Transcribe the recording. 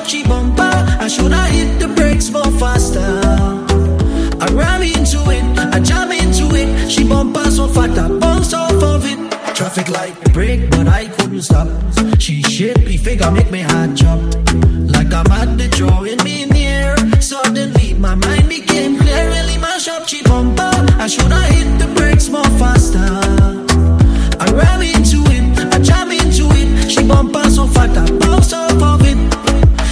she bumper. I shoulda hit the brakes more faster. I ram into it, I jam into it. She bumper so fat, I bounce off of it. Traffic light break, but I couldn't stop. She shapely figure make me heart jump.